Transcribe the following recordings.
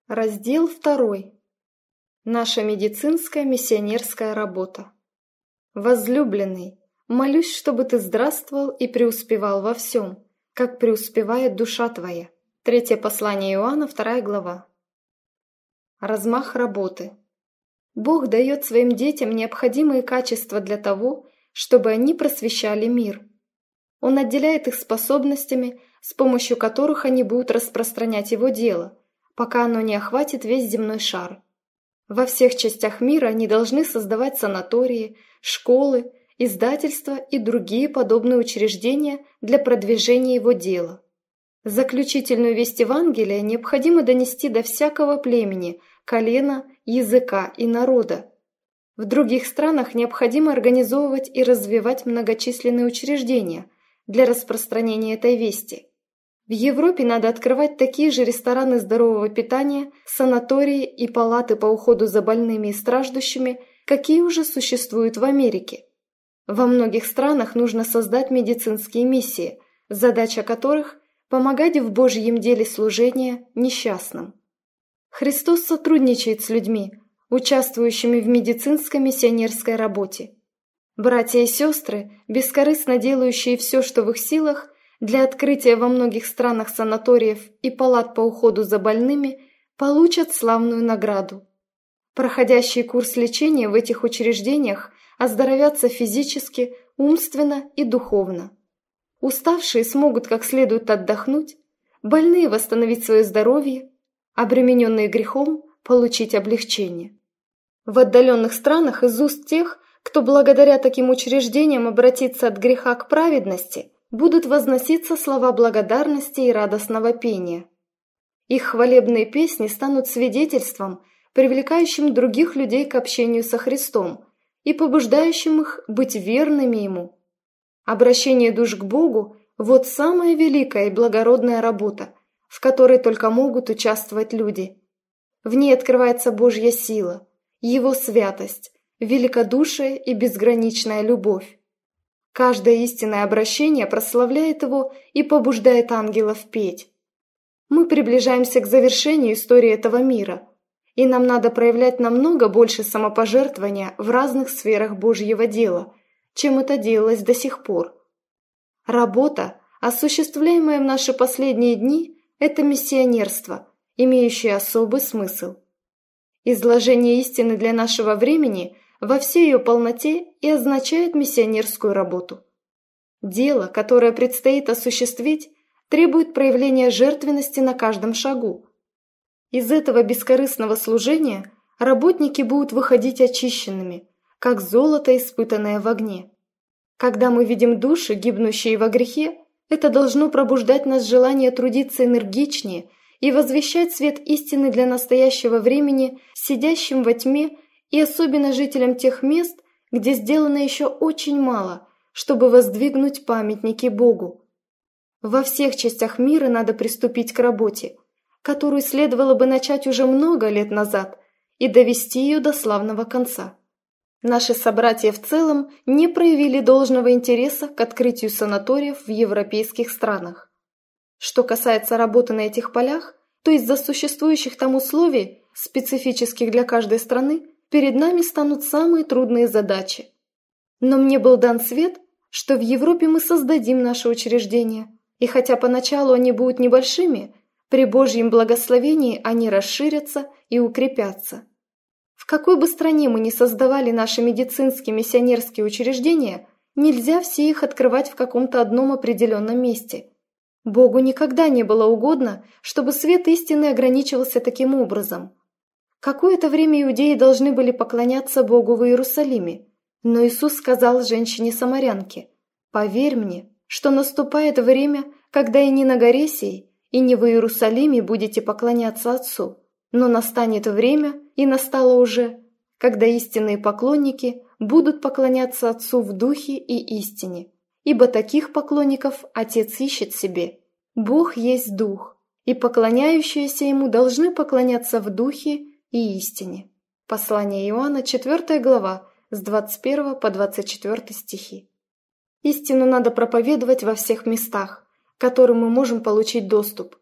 Раздел 2. Наша медицинская миссионерская работа. Возлюбленный, молюсь, чтобы ты здравствовал и преуспевал во всем, как преуспевает душа твоя. 3 послание Иоанна, 2 глава. Размах работы. Бог дает своим детям необходимые качества для того, чтобы они просвещали мир. Он отделяет их способностями, с помощью которых они будут распространять его дело, пока оно не охватит весь земной шар. Во всех частях мира они должны создавать санатории, школы, издательства и другие подобные учреждения для продвижения его дела. Заключительную весть Евангелия необходимо донести до всякого племени, колена, языка и народа. В других странах необходимо организовывать и развивать многочисленные учреждения для распространения этой вести. В Европе надо открывать такие же рестораны здорового питания, санатории и палаты по уходу за больными и страждущими, какие уже существуют в Америке. Во многих странах нужно создать медицинские миссии, задача которых – помогать в Божьем деле служения несчастным. Христос сотрудничает с людьми, участвующими в медицинской миссионерской работе. Братья и сестры, бескорыстно делающие все, что в их силах, для открытия во многих странах санаториев и палат по уходу за больными, получат славную награду. Проходящие курс лечения в этих учреждениях оздоровятся физически, умственно и духовно. Уставшие смогут как следует отдохнуть, больные восстановить свое здоровье, обремененные грехом получить облегчение. В отдаленных странах из уст тех, кто благодаря таким учреждениям обратится от греха к праведности, будут возноситься слова благодарности и радостного пения. Их хвалебные песни станут свидетельством, привлекающим других людей к общению со Христом и побуждающим их быть верными Ему. Обращение душ к Богу – вот самая великая и благородная работа, в которой только могут участвовать люди. В ней открывается Божья сила, Его святость, великодушие и безграничная любовь. Каждое истинное обращение прославляет Его и побуждает ангелов петь. Мы приближаемся к завершению истории этого мира, и нам надо проявлять намного больше самопожертвования в разных сферах Божьего дела, чем это делалось до сих пор. Работа, осуществляемая в наши последние дни, это миссионерство, имеющее особый смысл. Изложение истины для нашего времени во всей ее полноте и означает миссионерскую работу. Дело, которое предстоит осуществить, требует проявления жертвенности на каждом шагу. Из этого бескорыстного служения работники будут выходить очищенными, как золото, испытанное в огне. Когда мы видим души, гибнущие во грехе, это должно пробуждать нас желание трудиться энергичнее и возвещать свет истины для настоящего времени сидящим во тьме и особенно жителям тех мест, где сделано еще очень мало, чтобы воздвигнуть памятники Богу. Во всех частях мира надо приступить к работе, которую следовало бы начать уже много лет назад и довести ее до славного конца. Наши собратья в целом не проявили должного интереса к открытию санаториев в европейских странах. Что касается работы на этих полях, то из-за существующих там условий, специфических для каждой страны, перед нами станут самые трудные задачи. Но мне был дан свет, что в Европе мы создадим наши учреждения, и хотя поначалу они будут небольшими, при Божьем благословении они расширятся и укрепятся. В какой бы стране мы ни создавали наши медицинские миссионерские учреждения, нельзя все их открывать в каком-то одном определенном месте. Богу никогда не было угодно, чтобы свет истины ограничивался таким образом. Какое-то время иудеи должны были поклоняться Богу в Иерусалиме, но Иисус сказал женщине-самарянке: «Поверь мне, что наступает время, когда и не на горе сей, и не в Иерусалиме будете поклоняться Отцу, но настанет время, и настало уже, когда истинные поклонники будут поклоняться Отцу в духе и истине, ибо таких поклонников Отец ищет себе. Бог есть Дух, и поклоняющиеся Ему должны поклоняться в духе и истине». Послание Иоанна, 4 глава, с 21 по 24 стихи. Истину надо проповедовать во всех местах, к которым мы можем получить доступ.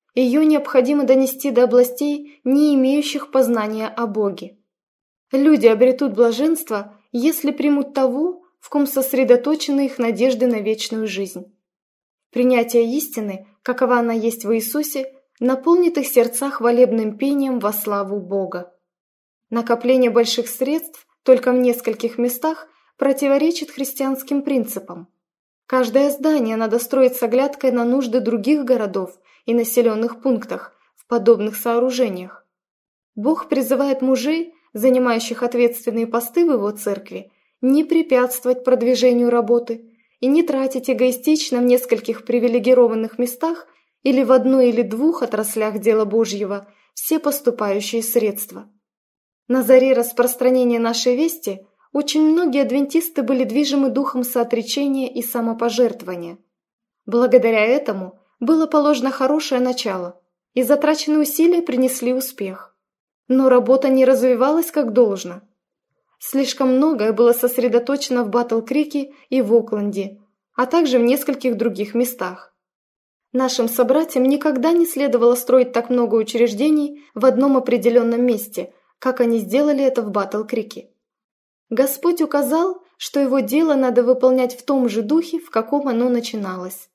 Ее необходимо донести до областей, не имеющих познания о Боге. Люди обретут блаженство, если примут того, в ком сосредоточены их надежды на вечную жизнь. Принятие истины, какова она есть в Иисусе, наполнит их сердца хвалебным пением во славу Бога. Накопление больших средств только в нескольких местах противоречит христианским принципам. Каждое здание надо строить с оглядкой на нужды других городов и населенных пунктах в подобных сооружениях. Бог призывает мужей, занимающих ответственные посты в его церкви, не препятствовать продвижению работы и не тратить эгоистично в нескольких привилегированных местах или в одной или двух отраслях дела Божьего все поступающие средства. На заре распространения нашей вести очень многие адвентисты были движимы духом соотречения и самопожертвования. Благодаря этому было положено хорошее начало, и затраченные усилия принесли успех. Но работа не развивалась как должно. Слишком многое было сосредоточено в Батл-Крике и в Окленде, а также в нескольких других местах. Нашим собратьям никогда не следовало строить так много учреждений в одном определенном месте, как они сделали это в Батл-Крике. Господь указал, что его дело надо выполнять в том же духе, в каком оно начиналось.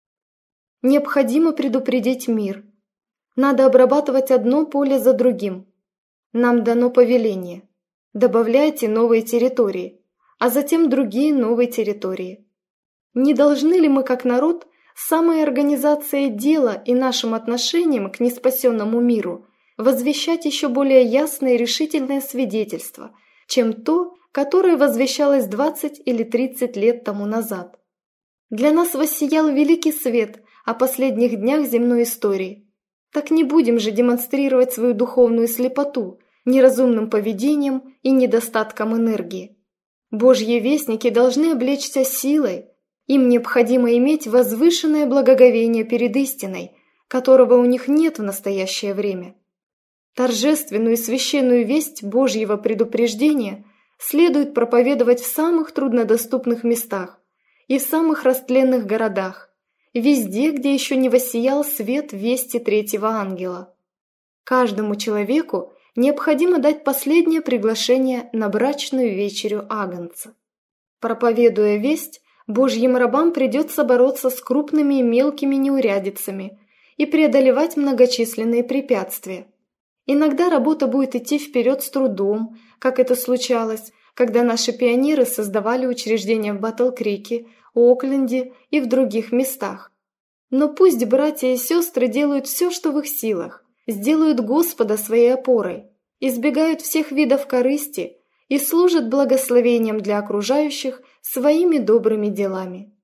Необходимо предупредить мир. Надо обрабатывать одно поле за другим. Нам дано повеление. Добавляйте новые территории, а затем другие новые территории. Не должны ли мы, как народ, самой организацией дела и нашим отношением к неспасенному миру возвещать еще более ясное и решительное свидетельство, чем то, которое возвещалось 20 или 30 лет тому назад? Для нас воссиял великий свет о последних днях земной истории. Так не будем же демонстрировать свою духовную слепоту неразумным поведением и недостатком энергии. Божьи вестники должны облечься силой, им необходимо иметь возвышенное благоговение перед истиной, которого у них нет в настоящее время. Торжественную и священную весть Божьего предупреждения следует проповедовать в самых труднодоступных местах и в самых растленных городах, везде, где еще не воссиял свет вести третьего ангела. Каждому человеку необходимо дать последнее приглашение на брачную вечерю Агнца. Проповедуя весть, Божьим рабам придется бороться с крупными и мелкими неурядицами и преодолевать многочисленные препятствия. Иногда работа будет идти вперед с трудом, как это случалось, когда наши пионеры создавали учреждения в Батл-Крике, Окленде и в других местах. Но пусть братья и сестры делают все, что в их силах, сделают Господа своей опорой, избегают всех видов корысти и служат благословением для окружающих своими добрыми делами.